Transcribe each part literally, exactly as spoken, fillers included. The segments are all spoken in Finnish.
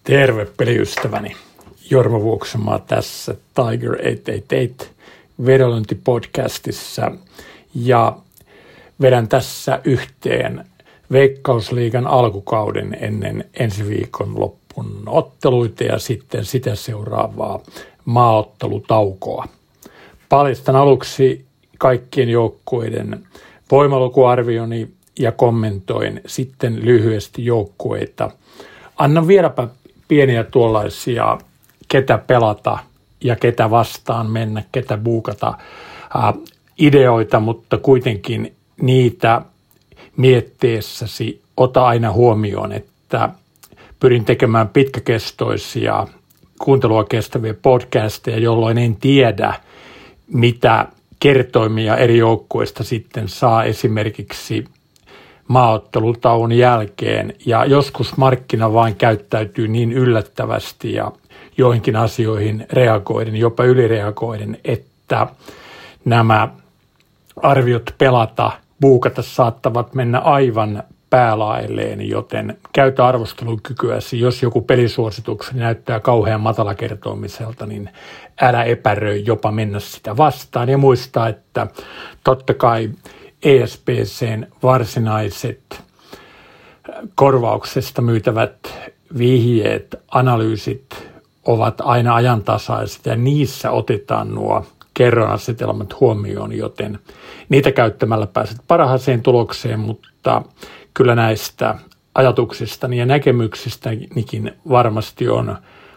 Terve peliystäväni. Jorma Vuoksenmaa tässä Tiger kahdeksansataakahdeksankymmentäkahdeksan vedonlyöntipodcastissa ja vedän tässä yhteen Veikkausliigan alkukauden ennen ensi viikon loppun otteluita ja sitten sitä seuraavaa maaottelutaukoa. Paljastan aluksi kaikkien joukkueiden voimalukuarvioni ja kommentoin sitten lyhyesti joukkueita. Annan vieläpä pieniä tuollaisia, ketä pelata ja ketä vastaan mennä, ketä buukata äh, ideoita, mutta kuitenkin niitä mietteessäsi ota aina huomioon, että pyrin tekemään pitkäkestoisia kuuntelua kestäviä podcasteja, jolloin en tiedä, mitä kertoimia eri joukkueista sitten saa esimerkiksi maaottelutauon jälkeen, ja joskus markkina vain käyttäytyy niin yllättävästi ja joihinkin asioihin reagoiden, jopa ylireagoiden, että nämä arviot pelata, buukata saattavat mennä aivan päälaelleen, joten käytä arvostelukykyäsi. Jos joku pelisuositukseni näyttää kauhean matalakertoimiselta, niin älä epäröi jopa mennä sitä vastaan ja muista, että totta kai E S P C:n varsinaiset korvauksesta myytävät vihjeet, analyysit ovat aina ajantasaiset ja niissä otetaan nuo kerronasetelmat huomioon, joten niitä käyttämällä pääset parhaaseen tulokseen, mutta kyllä näistä ajatuksistani ja näkemyksistänikin varmasti on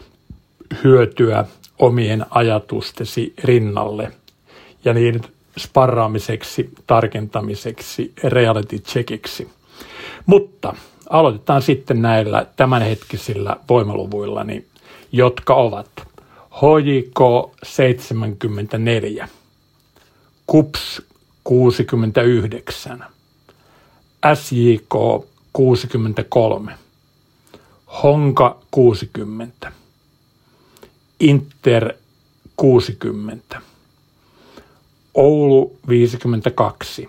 hyötyä omien ajatustesi rinnalle ja niiden sparraamiseksi, tarkentamiseksi, reality checkiksi. Mutta aloitetaan sitten näillä tämänhetkisillä voimaluvuillani, jotka ovat H J K seitsemänkymmentäneljä, K U P S kuusikymmentäyhdeksän, S J K kuusikymmentäkolme, Honka kuusikymmentä, Inter kuusikymmentä, Oulu viisikymmentäkaksi,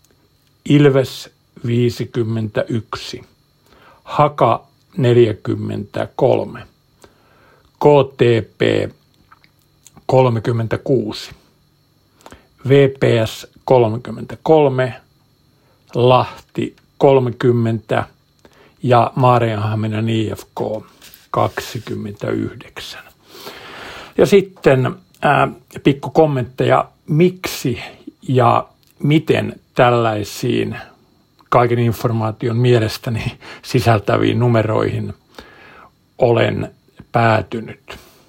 Ilves viisikymmentäyksi, Haka neljäkymmentäkolme, K T P kolmekymmentäkuusi, V P S kolmekymmentäkolme, Lahti kolmekymmentä ja Maarianhaminan I F K kaksikymmentäyhdeksän. Ja sitten ää, pikku kommentteja, miksi ja miten tällaisiin kaiken informaation mielestäni sisältäviin numeroihin olen päätynyt.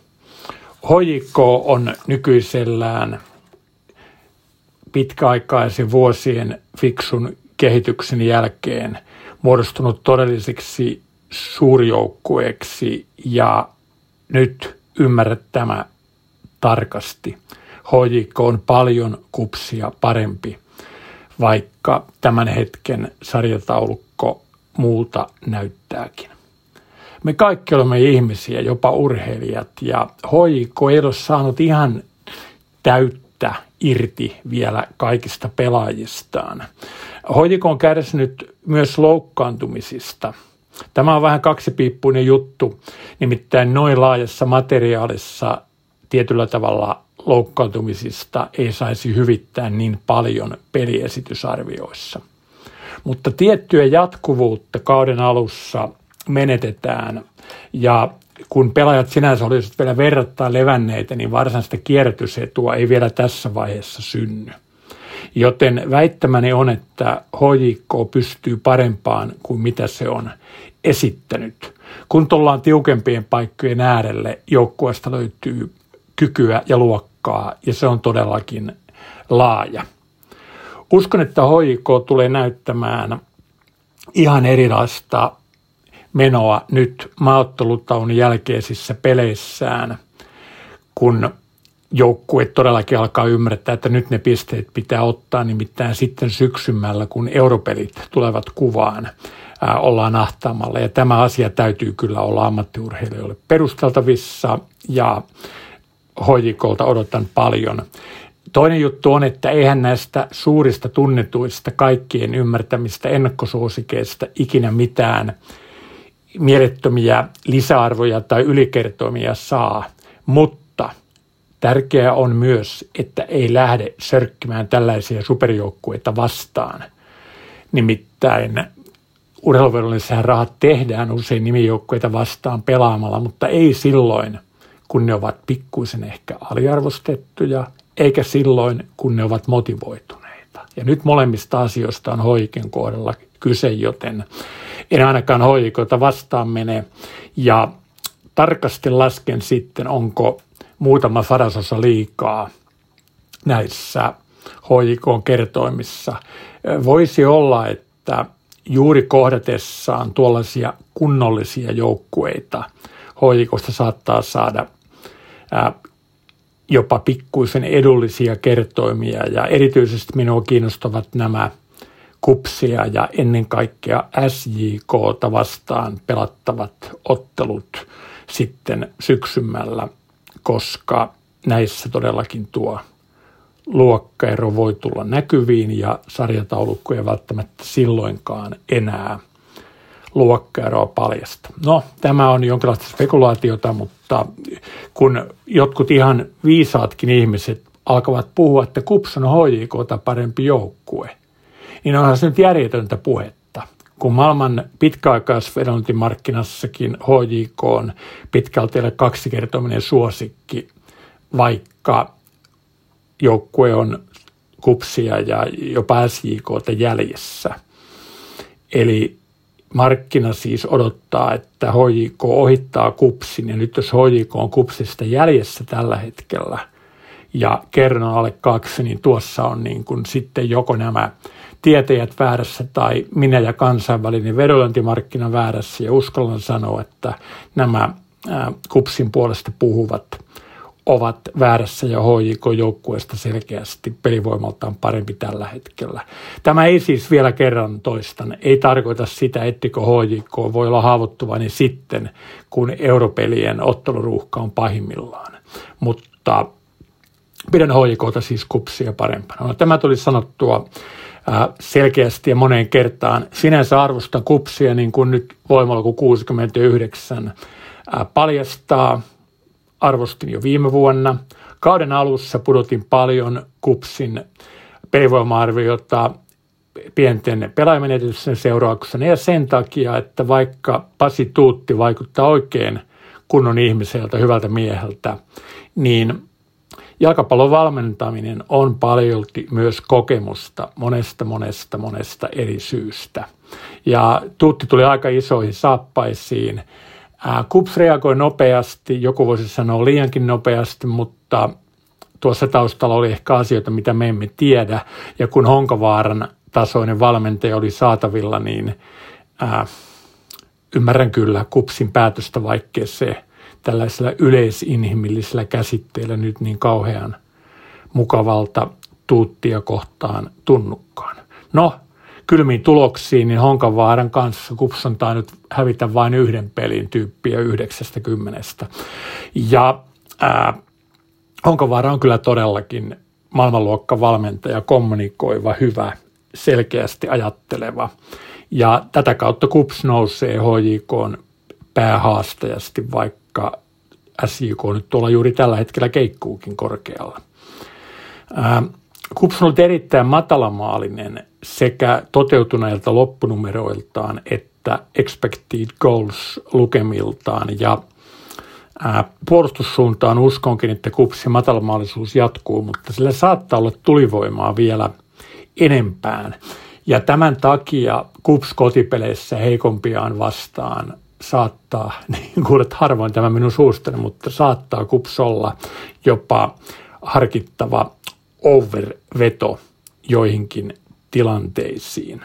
H J K on nykyisellään pitkäaikaisen vuosien fiksun kehityksen jälkeen muodostunut todelliseksi suurjoukkueeksi ja nyt ymmärrät tämä tarkasti. H J K on paljon kupsia parempi, vaikka tämän hetken sarjataulukko muuta näyttääkin. Me kaikki olemme ihmisiä, jopa urheilijat, ja H J K ei ole saanut ihan täyttä irti vielä kaikista pelaajistaan. H J K on kärsinyt myös loukkaantumisista. Tämä on vähän kaksipiippuinen juttu, nimittäin noin laajassa materiaalissa tietyllä tavalla loukkaantumisista ei saisi hyvittää niin paljon peliesitysarvioissa. Mutta tiettyä jatkuvuutta kauden alussa menetetään ja kun pelaajat sinänsä olisivat vielä verrattain levänneitä, niin varsinaista kierrätysetua ei vielä tässä vaiheessa synny. Joten väittämäni on, että H J K pystyy parempaan kuin mitä se on esittänyt. Kun tullaan tiukempien paikkojen äärelle, joukkueesta löytyy kykyä ja luokkaa, ja se on todellakin laaja. Uskon, että H J K tulee näyttämään ihan erilaista menoa nyt maaottelutaun jälkeisissä peleissään, kun joukkue todellakin alkaa ymmärtää, että nyt ne pisteet pitää ottaa, nimittäin sitten syksymällä, kun europelit tulevat kuvaan, ää, ollaan ahtaamalla. Ja tämä asia täytyy kyllä olla ammattiurheilijoille perusteltavissa ja H J K:lta odotan paljon. Toinen juttu on, että eihän näistä suurista tunnetuista kaikkien ymmärtämistä ennakkosuosikeista ikinä mitään mielettömiä lisäarvoja tai ylikertoimia saa, mutta tärkeää on myös, että ei lähde sörkkimään tällaisia superjoukkueita vastaan. Nimittäin urheiluvedollisen rahat tehdään usein nimijoukkueita vastaan pelaamalla, mutta ei silloin, kun ne ovat pikkuisen ehkä aliarvostettuja, eikä silloin, kun ne ovat motivoituneita. Ja nyt molemmista asioista on H J K:n kohdalla kyse, joten en ainakaan H J K:ta vastaan mene. Ja tarkasti lasken sitten, onko muutama sadasosa liikaa näissä H J K:n kertoimissa. Voisi olla, että juuri kohdatessaan tuollaisia kunnollisia joukkueita H J K:sta saattaa saada ää, jopa pikkuisen edullisia kertoimia, ja erityisesti minua kiinnostavat nämä KuPSia ja ennen kaikkea S J K:ta vastaan pelattavat ottelut sitten syksymällä, koska näissä todellakin tuo luokkaero voi tulla näkyviin ja sarjataulukko ei välttämättä silloinkaan enää luokkaeroa paljasta. No, tämä on jonkinlaista spekulaatiota, mutta kun jotkut ihan viisaatkin ihmiset alkavat puhua, että KuPS on H J K:ta parempi joukkue, niin onhan se nyt järjetöntä puhetta. Kun maailman pitkäaikaisvedontimarkkinassakin H J K on pitkälti kaksikertoiminen suosikki, vaikka joukkue on KuPSia ja jopa S J K:ta jäljessä. Eli markkina siis odottaa, että H J K ohittaa KuPSin, ja nyt jos H J K on KuPSista jäljessä tällä hetkellä ja kerran alle kaksi, niin tuossa on niin kuin sitten joko nämä tietäjät väärässä tai minä ja kansainvälinen vedonlyöntimarkkina väärässä, ja uskallan sanoa, että nämä KuPSin puolesta puhuvat ovat väärässä ja H J K-joukkueesta selkeästi pelivoimaltaan parempi tällä hetkellä. Tämä ei siis vielä kerran toistan, ei tarkoita sitä, etteikö H J K voi olla haavoittuvainen sitten, kun europelien otteluruuhka on pahimmillaan. Mutta pidän H J K:ta siis KuPSia parempana. No, tämä tuli sanottua selkeästi ja moneen kertaan. Sinänsä arvostan KuPSia, niin kuin nyt voimaluku kuusikymmentäyhdeksän paljastaa. Arvostin jo viime vuonna. Kauden alussa pudotin paljon KuPSin pelivoima-arviota pienten pelaajamenetysten seurauksena ja sen takia, että vaikka Pasi Tuutti vaikuttaa oikein kunnon ihmiseltä, hyvältä mieheltä, niin jalkapallon valmentaminen on paljolti myös kokemusta monesta, monesta, monesta eri syystä. Ja Tuutti tuli aika isoihin saappaisiin. KuPS reagoi nopeasti, joku voisi sanoa liiankin nopeasti, mutta tuossa taustalla oli ehkä asioita, mitä me emme tiedä. Ja kun Honkavaaran tasoinen valmentaja oli saatavilla, niin ää, ymmärrän kyllä KuPSin päätöstä, vaikkei se tällaisella yleisinhimillisellä käsitteellä nyt niin kauhean mukavalta Tuuttia kohtaan tunnukaan. No, kylmiin tuloksiin, niin Honkavaaran kanssa KuPS on tainnut hävitä vain yhden pelin tyyppiä yhdeksästä kymmenestä. Ja ää, Honkavaara on kyllä todellakin maailmanluokkavalmentaja, kommunikoiva, hyvä, selkeästi ajatteleva. Ja tätä kautta KuPS nousee H J K:n päähaastajasti, vaikka S J K nyt tuolla juuri tällä hetkellä keikkuukin korkealla. Ää, KuPS on ollut erittäin matalamaalinen sekä toteutuneilta loppunumeroiltaan että expected goals lukemiltaan. Ja ää, puolustussuuntaan uskonkin, että KuPSin matalamaalisuus jatkuu, mutta sillä saattaa olla tulivoimaa vielä enempään. Ja tämän takia KuPS kotipeleissä heikompiaan vastaan saattaa, niin kuulet harvoin tämä minun suustani, mutta saattaa KuPS olla jopa harkittava overveto joihinkin tilanteisiin.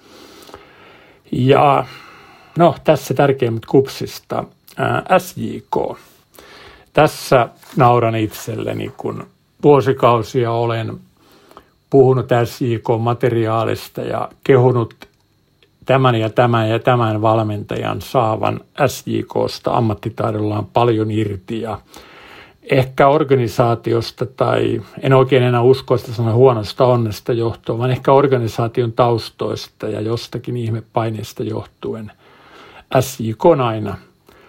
Ja no, tässä tärkeimmät KuPSista. Ää, S J K. Tässä nauran itselleni, kun vuosikausia olen puhunut S J K-materiaalista ja kehunut tämän ja tämän ja tämän valmentajan saavan S J K:sta ammattitaidollaan paljon irti ja ehkä organisaatiosta tai en oikein enää usko sitä sanoa huonosta onnesta johtuen, vaan ehkä organisaation taustoista ja jostakin ihmepaineesta johtuen S J K on aina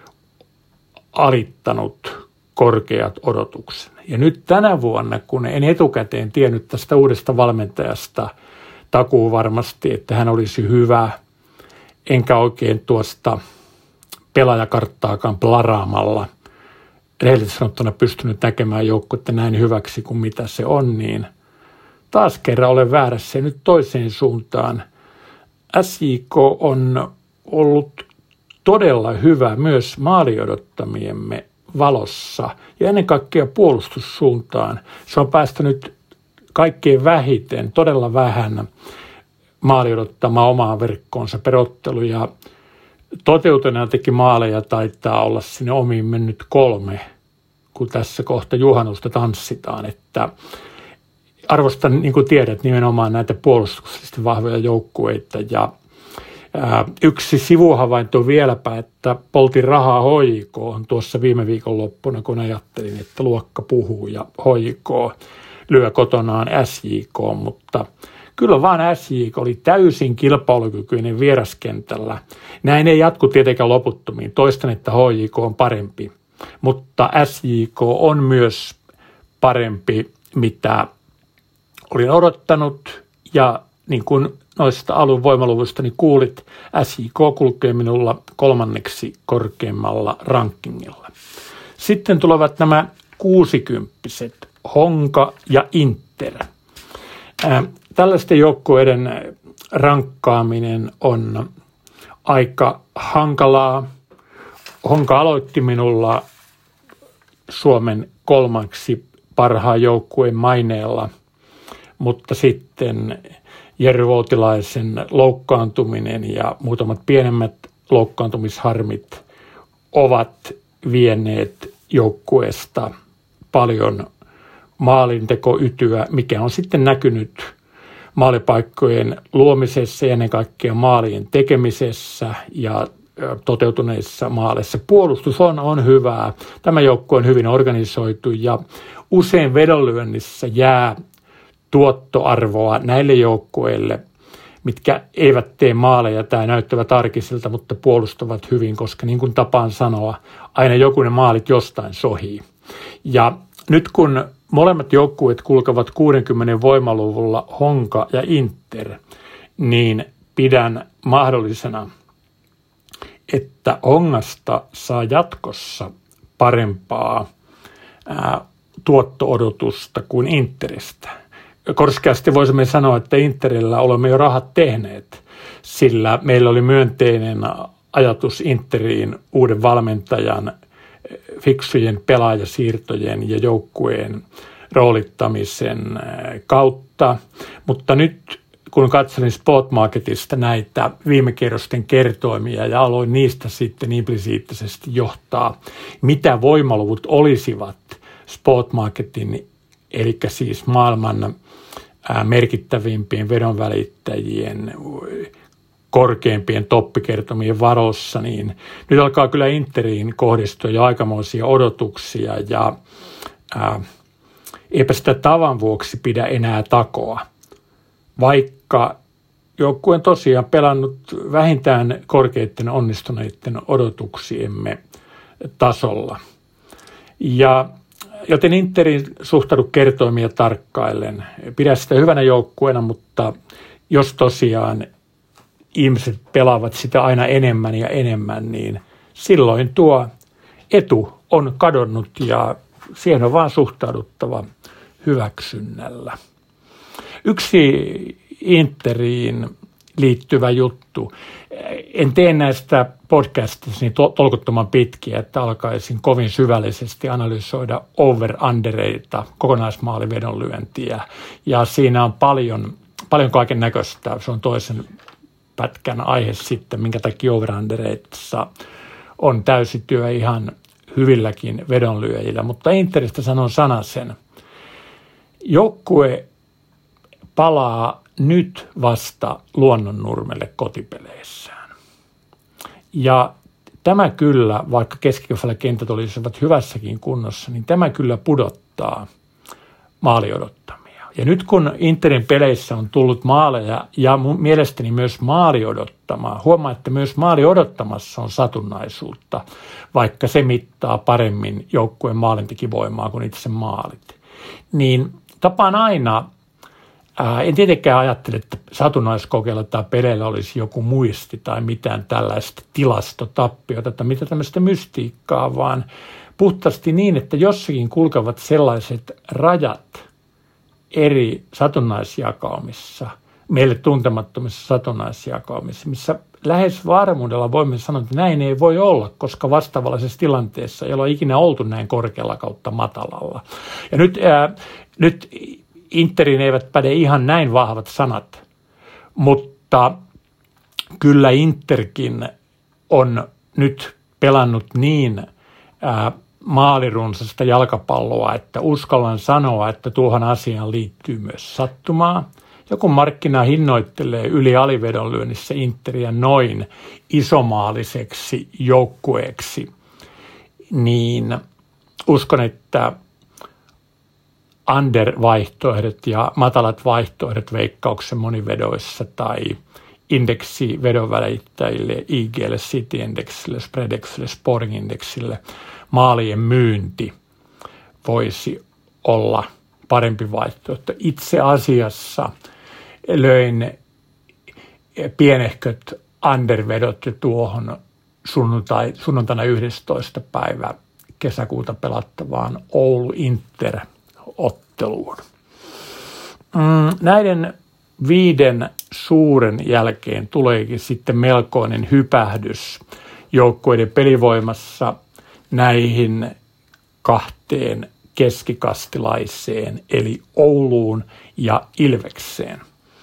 alittanut korkeat odotukset. Ja nyt tänä vuonna, kun en etukäteen tiennyt tästä uudesta valmentajasta takuu varmasti, että hän olisi hyvä, enkä oikein tuosta pelaajakarttaakaan plaraamalla rehellisesti sanottuna pystynyt näkemään joukkuetta näin hyväksi kuin mitä se on, niin taas kerran olen väärässä ja nyt toiseen suuntaan. S J K on ollut todella hyvä myös maaliodottamiemme valossa ja ennen kaikkea puolustussuuntaan. Se on päästänyt kaikkein vähiten, todella vähän maali odottamaan omaan verkkoonsa per ottelu ja toteutuneena teki maaleja taitaa olla sinne omiin mennyt kolme, kun tässä kohta juhannusta tanssitaan, että arvostan, niin kuin tiedät, nimenomaan näitä puolustuksellisesti vahvoja joukkueita ja ää, yksi sivuhavainto vieläpä, että poltin rahaa H J K on tuossa viime viikon loppuna, kun ajattelin, että luokka puhuu ja H J K lyö kotonaan S J K, mutta kyllä vaan S J K oli täysin kilpailukykyinen vieraskentällä. Näin ei jatku tietenkään loputtomiin. Toistan, että H J K on parempi, mutta S J K on myös parempi, mitä olin odottanut. Ja niin kuin noista alun voimaluvustani kuulit, S J K kulkee minulla kolmanneksi korkeimmalla rankingilla. Sitten tulevat nämä kuusikymppiset, Honka ja Inter. Ää, tällaisten joukkueiden rankkaaminen on aika hankalaa. Honka aloitti minulla Suomen kolmaksi parhaan joukkueen maineella, mutta sitten Jerry Voutilaisen loukkaantuminen ja muutamat pienemmät loukkaantumisharmit ovat vieneet joukkueesta paljon maalintekoytyä, mikä on sitten näkynyt maalipaikkojen luomisessa ja ennen kaikkea maalien tekemisessä ja toteutuneissa maaleissa. Puolustus on, on hyvää. Tämä joukkue on hyvin organisoitu ja usein vedonlyönnissä jää tuottoarvoa näille joukkueille, mitkä eivät tee maaleja tai näyttävät arkisilta, mutta puolustavat hyvin, koska niin kuin tapaan sanoa, aina jokunen maalit jostain sohii. Ja nyt kun molemmat joukkueet kulkevat kuudenkymmenen voimaluvulla Honka ja Inter, niin pidän mahdollisena, että Hongasta saa jatkossa parempaa ää, tuotto-odotusta kuin Interistä. Korskeasti voisimme sanoa, että Interillä olemme jo rahat tehneet, sillä meillä oli myönteinen ajatus Interiin uuden valmentajan, fiksujen pelaajasiirtojen ja joukkueen roolittamisen kautta. Mutta nyt kun katselin Sportmarketista näitä viime kierrosten kertoimia ja aloin niistä sitten implisiittisesti johtaa, mitä voimaluvut olisivat Sportmarketin, eli siis maailman merkittävimpien vedonvälittäjien korkeimpien toppikertomien varossa, niin nyt alkaa kyllä Interiin kohdistua jo aikamoisia odotuksia ja ää, eipä sitä tavan vuoksi pidä enää takoa, vaikka joukkue on tosiaan pelannut vähintään korkeiden onnistuneiden odotuksiemme tasolla. Ja joten Interin suhtaudu kertoimia tarkkaillen. Pidä sitä hyvänä joukkueena, mutta jos tosiaan ihmiset pelaavat sitä aina enemmän ja enemmän, niin silloin tuo etu on kadonnut ja siihen on vaan suhtauduttava hyväksynnällä. Yksi Interiin liittyvä juttu. En tee näistä podcastista niin tolkuttoman pitkiä, että alkaisin kovin syvällisesti analysoida over-undereita, kokonaismaalivedonlyöntiä. Ja siinä on paljon, paljon kaiken näköistä. Se on toisen pätkän aihe sitten, minkä takia over-undereissa on täysityö ihan hyvilläkin vedonlyöjillä. Mutta Interistä sanon sanasen. Joukkue palaa nyt vasta Luonnonnurmelle kotipeleissään. Ja tämä kyllä, vaikka keskikauppalla kentät olisivat hyvässäkin kunnossa, niin tämä kyllä pudottaa maaliodottamia. Ja nyt kun Interin peleissä on tullut maaleja ja mun mielestäni myös maali odottamaan, huomaa, että myös maali odottamassa on satunnaisuutta, vaikka se mittaa paremmin joukkueen maalintekivoimaa kuin itse maalit. Niin tapaan aina, ää, en tietenkään ajattele, että satunnaiskokeilla tai peleillä olisi joku muisti tai mitään tällaista tilastotappiota tai mitä tämmöistä mystiikkaa, vaan puhtaasti niin, että jossakin kulkevat sellaiset rajat eri satunnaisjakaumissa, meille tuntemattomissa satunnaisjakaumissa, missä lähes varmuudella voimme sanoa, että näin ei voi olla, koska vastaavallisessa tilanteessa ei ole ikinä oltu näin korkealla kautta matalalla. Ja nyt, ää, nyt Interin eivät päde ihan näin vahvat sanat, mutta kyllä Interkin on nyt pelannut niin ää, maalirunsasta jalkapalloa, että uskallan sanoa, että tuohon asiaan liittyy myös sattumaa. Ja kun markkina hinnoittelee yli alivedonlyönnissä Interiä noin isomaaliseksi joukkueeksi, niin uskon, että under-vaihtoehdot ja matalat vaihtoehdot Veikkauksen monivedoissa tai indeksi vedonvälittäjille, I G:lle, City-indeksille, Spreadexille, Sporting-indeksille, maalien myynti voisi olla parempi vaihtoehto. Itse asiassa löin pienehköt undervedot jo tuohon sunnuntai, sunnuntaina yhdestoista päivä kesäkuuta pelattavaan Oulu-Inter-otteluun. Näiden viiden suuren jälkeen tuleekin sitten melkoinen hypähdys joukkueiden pelivoimassa näihin kahteen keskikastilaiseen, eli Ouluun ja Ilvekseen.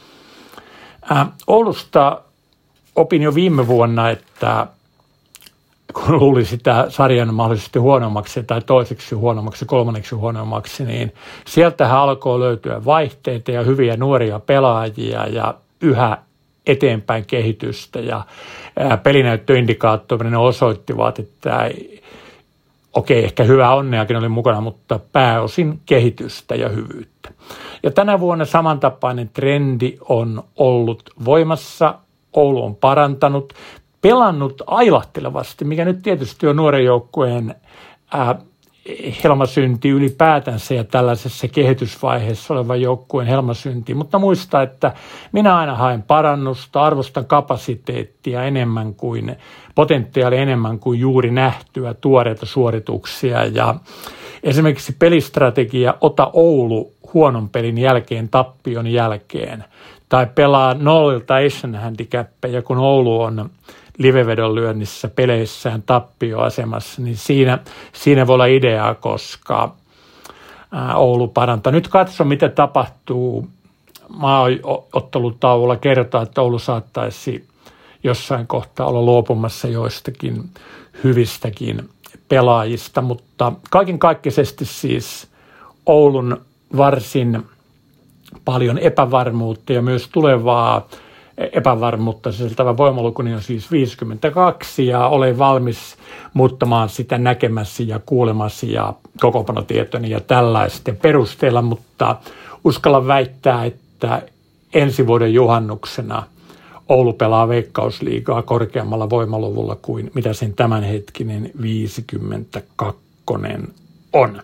Ää, Oulusta opin jo viime vuonna, että kun luuli sitä sarjan mahdollisesti huonommaksi tai toiseksi huonommaksi, kolmanneksi huonommaksi, niin sieltähän alkoi löytyä vaihteita ja hyviä nuoria pelaajia ja yhä eteenpäin kehitystä. Ja pelinäyttöindikaattorit osoittivat, että okei, ehkä hyvää onneakin oli mukana, mutta pääosin kehitystä ja hyvyyttä. Ja tänä vuonna samantapainen trendi on ollut voimassa. Oulu on parantanut, pelannut ailahtelevasti, mikä nyt tietysti on nuoren joukkueen ää, helmasynti ylipäätänsä ja tällaisessa kehitysvaiheessa olevan joukkueen helmasynti. Mutta muista, että minä aina haen parannusta, arvostan kapasiteettia enemmän kuin potentiaalia enemmän kuin juuri nähtyä tuoreita suorituksia. Ja esimerkiksi pelistrategia ota Oulu huonon pelin jälkeen, tappion jälkeen, tai pelaa nollilta Asian handicappeja, kun Oulu on livevedon lyönnissä peleissään tappioasemassa, niin siinä, siinä voi olla ideaa, koska Oulu parantaa. Nyt katso, mitä tapahtuu maaottelutauolla. Kertaa, että Oulu saattaisi jossain kohtaa olla luopumassa joistakin hyvistäkin pelaajista, mutta kaiken kaikkisesti siis Oulun varsin paljon epävarmuutta ja myös tulevaa epävarmuutta sisältävä voimalukuni on siis viisikymmentäkaksi ja olen valmis muuttamaan sitä näkemässä ja kuulemassa ja kokoonpanotietoni ja tällaisten perusteella, mutta uskallan väittää, että ensi vuoden juhannuksena Oulu pelaa Veikkausliigaa korkeammalla voimaluvulla kuin mitä sen tämänhetkinen viisikymmentäkaksi on.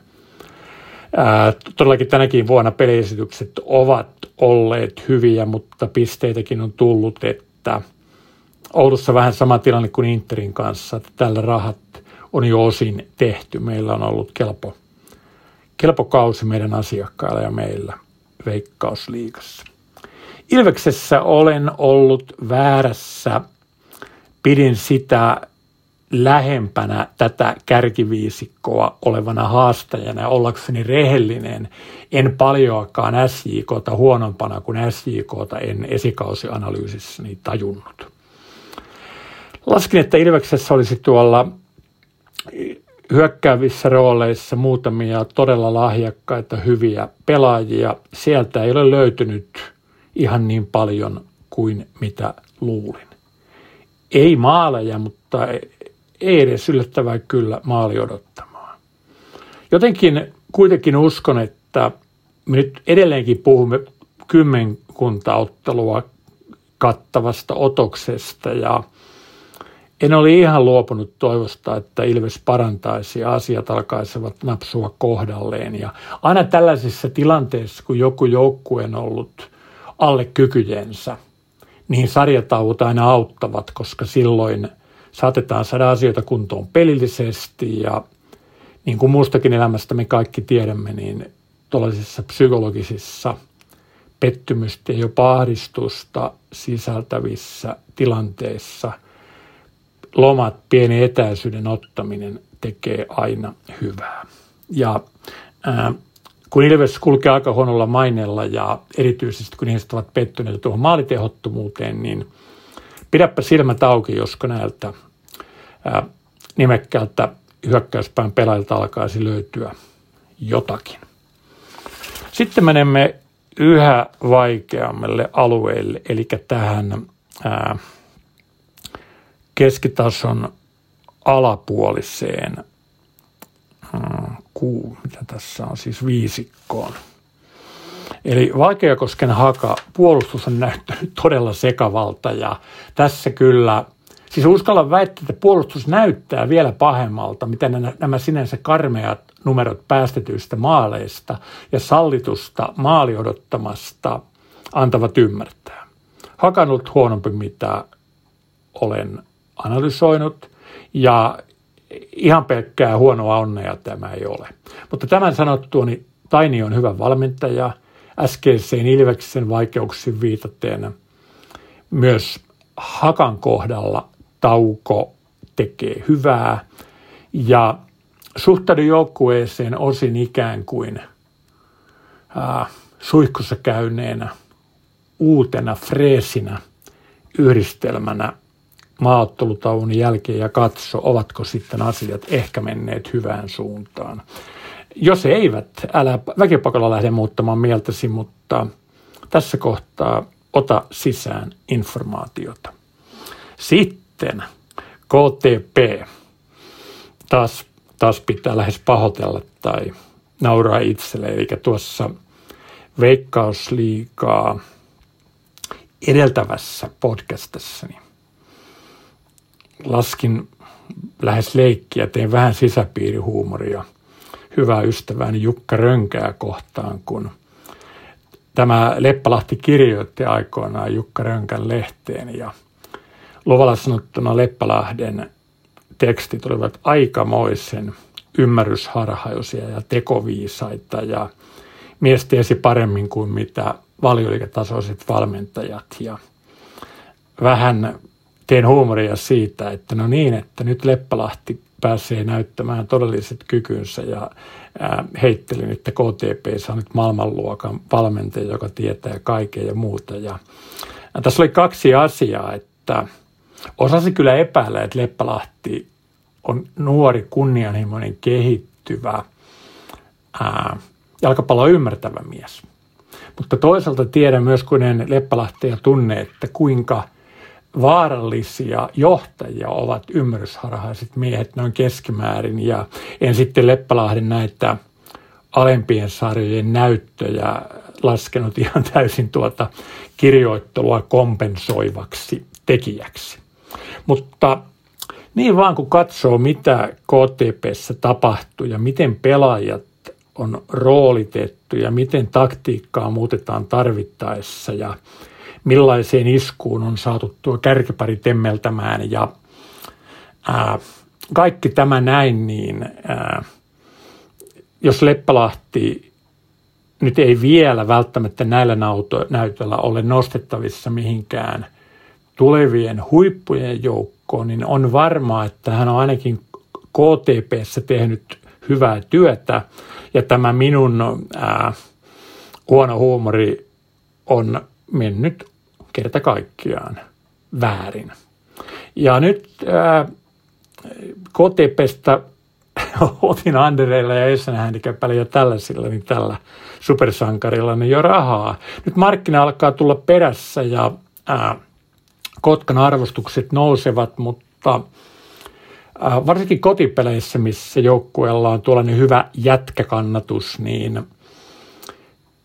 Ää, todellakin tänäkin vuonna peliesitykset ovat olleet hyviä, mutta pisteitäkin on tullut, että Oulussa vähän sama tilanne kuin Interin kanssa, että tällä rahat on jo osin tehty. Meillä on ollut kelpo, kelpo kausi meidän asiakkailla ja meillä Veikkausliigassa. Ilveksessä olen ollut väärässä, pidin sitä lähempänä tätä kärkiviisikkoa olevana haastajana, ollakseni rehellinen, en paljoakaan S J K:ta huonompana kuin S J K:ta en esikausianalyysissäni tajunnut. Laskin, että Ilveksessä olisi tuolla hyökkäävissä rooleissa muutamia todella lahjakkaita hyviä pelaajia. Sieltä ei ole löytynyt ihan niin paljon kuin mitä luulin. Ei maaleja, mutta ei edes yllättävää kyllä maali odottamaan. Jotenkin kuitenkin uskon, että me nyt edelleenkin puhumme kymmenkunta ottelua kattavasta otoksesta ja en ole ihan luopunut toivosta, että Ilves parantaisi ja asiat alkaisivat napsua kohdalleen. Ja aina tällaisissa tilanteissa, kun joku joukkue on ollut alle kykyjensä, niin sarjatauot aina auttavat, koska silloin saatetaan saada asioita kuntoon pelillisesti ja niin kuin muustakin elämästä me kaikki tiedämme, niin tuollaisissa psykologisissa pettymystä ja jopa ahdistusta sisältävissä tilanteissa lomat, pieni etäisyyden ottaminen tekee aina hyvää. Ja ää, kun Ilves kulkee aika huonolla maineella ja erityisesti kun ihmiset ovat pettyneet tuohon maalitehottomuuteen, niin pidäpä silmät auki, josko näiltä ää, nimekkäältä hyökkäyspään pelaajilta alkaisi löytyä jotakin. Sitten menemme yhä vaikeammalle alueelle, eli tähän ää, keskitason alapuoliseen ää, kuu, mitä tässä on, siis viisikkoon. Eli Valkeakosken Haka puolustus on näyttänyt todella sekavalta ja tässä kyllä, siis uskallan väittää, että puolustus näyttää vielä pahemmalta, mitä nämä sinänsä karmeat numerot päästetyistä maaleista ja sallitusta maali odottamasta antavat ymmärtää. Haka on ollut huonompi, mitä olen analysoinut ja ihan pelkkää huonoa onnea tämä ei ole. Mutta tämän sanottuani Taini on hyvä valmentaja, äskeiseen Ilveksen vaikeuksiin viitaten myös Hakan kohdalla Tauko tekee hyvää ja suhtaudun joukkueeseen osin ikään kuin äh, suihkussa käyneenä uutena freesinä yhdistelmänä maaottelutauon jälkeen ja katso, ovatko sitten asiat ehkä menneet hyvään suuntaan. Jos eivät, älä väkipakolla lähde muuttamaan mieltäsi, mutta tässä kohtaa ota sisään informaatiota. Sitten K T P. Taas, taas pitää lähes pahoitella tai nauraa itselle, eli tuossa Veikkausliigaa edeltävässä podcastassani laskin lähes leikkiä, tein vähän sisäpiirihuumoria hyvää ystävääni Jukka Rönkää kohtaan, kun tämä Leppälahti kirjoitti aikoinaan Jukka Rönkän lehteen ja luvalla sanottuna Leppälahden tekstit olivat aikamoisen ymmärrysharhaisia ja tekoviisaita ja mies tiesi paremmin kuin mitä valioliigatasoiset valmentajat ja vähän tein huumoria siitä, että no niin, että nyt Leppälahti pääsee näyttämään todelliset kykynsä ja ää, heittelin, että K T P saa nyt maailmanluokan valmentaja, joka tietää kaiken ja muuta. Ja, ja tässä oli kaksi asiaa, että osasi kyllä epäillä, että Leppälahti on nuori, kunnianhimoinen, kehittyvä, ää, jalkapalloa ymmärtävä mies. Mutta toisaalta tiedän myös, kun en Leppälahtia tunne, että kuinka vaarallisia johtajia ovat ymmärrysharhaiset miehet noin keskimäärin ja en sitten Leppälahden näitä alempien sarjojen näyttöjä laskenut ihan täysin tuota kirjoittelua kompensoivaksi tekijäksi. Mutta niin vaan kun katsoo mitä K T P:ssä tapahtuu ja miten pelaajat on roolitettu ja miten taktiikkaa muutetaan tarvittaessa ja millaiseen iskuun on saatu tuo kärkipari temmeltämään ja ää, kaikki tämä näin, niin ää, jos Leppälahti nyt ei vielä välttämättä näillä näytöillä ole nostettavissa mihinkään tulevien huippujen joukkoon, niin on varmaa, että hän on ainakin K T P:ssä tehnyt hyvää työtä ja tämä minun ää, huono huumori on mennyt kerta kaikkiaan väärin. Ja nyt ää, K T P:stä otin Andereilla ja Essenhändikäpällä ja tällaisilla, niin tällä supersankarilla niin jo rahaa. Nyt markkina alkaa tulla perässä ja ää, Kotkan arvostukset nousevat, mutta ää, varsinkin kotipeleissä, missä joukkueella on tuollainen hyvä jätkäkannatus, niin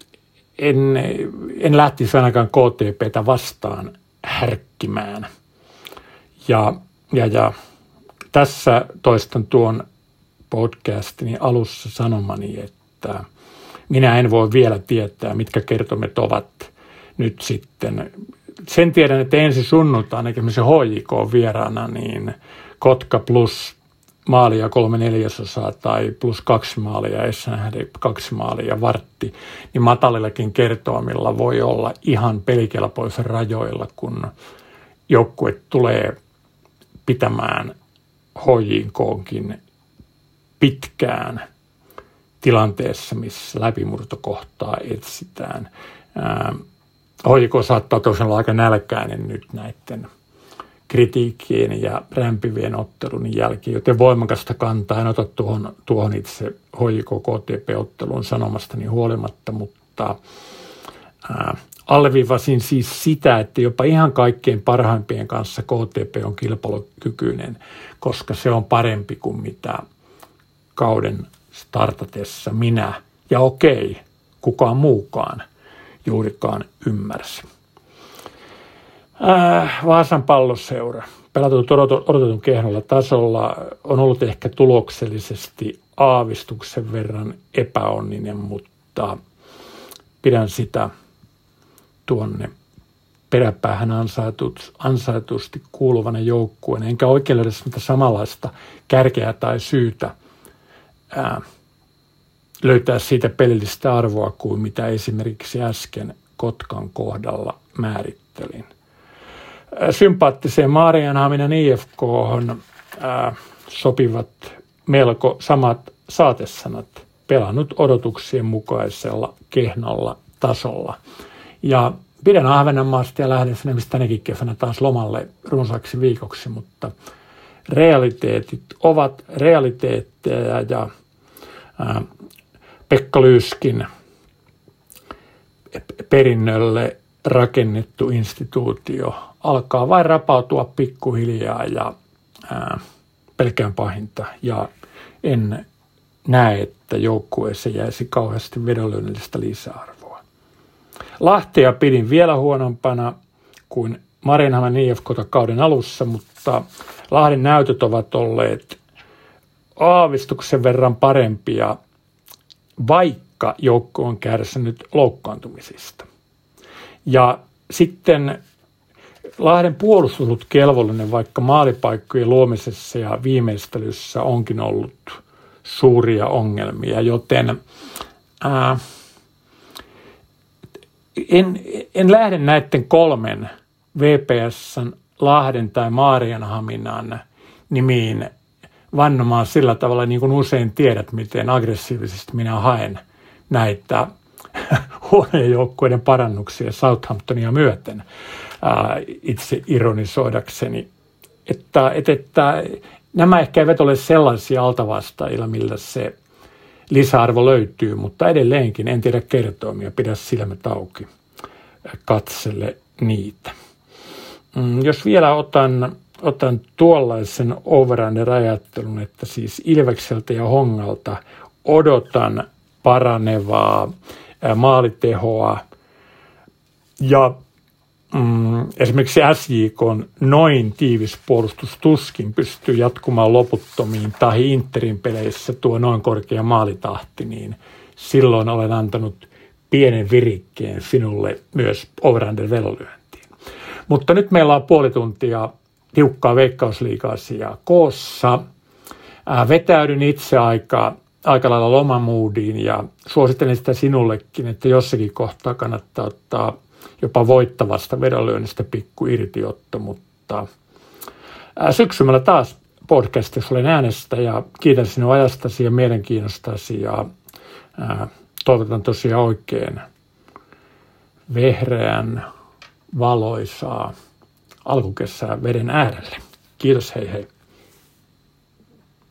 en, en lähtisi ainakaan K T P:tä vastaan härkkimään. Ja, ja, ja tässä toistan tuon podcastini alussa sanomani, että minä en voi vielä tietää, mitkä kertomet ovat nyt sitten. Sen tiedän, että ensi sunnuntaina esimerkiksi H J K vieraana, niin Kotka plus maalia kolme neljäsosaa tai plus kaksi maalia, Essenhäde kaksi maalia, Vartti, niin matalillakin kertoimilla voi olla ihan pelikelpoisen rajoilla, kun joukkue tulee pitämään H J K:nkin pitkään tilanteessa, missä läpimurtokohtaa etsitään. H J K saattaa tosiaan olla aika nälkäinen nyt näiden kritiikkien ja rämpivien ottelun jälkeen, joten voimakasta kantaa en ota tuohon, tuohon itse H J K K T P-otteluun sanomastani huolimatta, mutta ää, alleviivasin siis sitä, että jopa ihan kaikkein parhaimpien kanssa K T P on kilpailukykyinen, koska se on parempi kuin mitä kauden startatessa minä ja okei, kukaan muukaan juurikaan ymmärsi. Äh, Vaasan Palloseura. Pelatut odotetun kehnolla tasolla on ollut ehkä tuloksellisesti aavistuksen verran epäonninen, mutta pidän tuonne peräpäähän ansaitusti kuuluvana joukkueen. Enkä oikein löydä sitä samanlaista kärkeä tai syytä ää, löytää siitä pelillistä arvoa kuin mitä esimerkiksi äsken Kotkan kohdalla määrittelin. Sympaattiseen Maarianhaminan I F K:hon ää, sopivat melko samat saatesanat, pelannut odotuksien mukaisella kehnolla tasolla. Ja pidän Ahvenanmaasta ja lähden sinne, mistä tänäkin kesänä taas lomalle runsaaksi viikoksi, mutta realiteetit ovat realiteetteja ja ää, Pekka Lyyskin perinnölle rakennettu instituutio alkaa vain rapautua pikkuhiljaa ja ää, pelkään pahinta. Ja en näe, että joukkueessa jäisi kauheasti vedonlyönnillistä lisäarvoa. Lahtea pidin vielä huonompana kuin Maarianhaminan I F K:ta kauden alussa, mutta Lahden näytöt ovat olleet aavistuksen verran parempia, vaikka joukko on kärsinyt loukkaantumisista. Ja sitten Lahden puolustus on ollut kelvollinen, vaikka maalipaikkojen luomisessa ja viimeistelyssä onkin ollut suuria ongelmia, joten ää, en, en lähde näiden kolmen V P S:n, Lahden tai Maarianhaminan nimiin vannomaan sillä tavalla, niin kuin usein tiedät, miten aggressiivisesti minä haen näitä huonojen joukkueiden parannuksia Southamptonia myöten ää, itse ironisoidakseni. Että, että, että nämä ehkä eivät ole sellaisia altavastaajilla, millä se lisäarvo löytyy, mutta edelleenkin en tiedä kertoimia, pidä silmät auki, katsele niitä. Jos vielä otan, otan tuollaisen over-under-ajattelun, että siis Ilvekseltä ja Hongalta odotan paranevaa maalitehoa ja mm, esimerkiksi S J K:n noin tiivis puolustus tuskin pystyy jatkumaan loputtomiin tai Interin peleissä tuo noin korkea maalitahti, niin silloin olen antanut pienen virikkeen sinulle myös over-under-vedonlyöntiin. Mutta nyt meillä on puoli tuntia tiukkaa veikkausliiga-asiaa koossa. Ää, vetäydyn itse aika, aika lailla lomamoodiin ja suosittelen sitä sinullekin, että jossakin kohtaa kannattaa ottaa jopa voittavasta vedonlyönnistä pikku irtiotto, mutta ää, syksymällä taas podcastissa olen äänestä ja kiitän sinun ajastasi ja mielenkiinnostasi ja ää, toivotan tosiaan oikein vehreän valoisaa alkukesää veden äärelle. Kiitos, hei hei.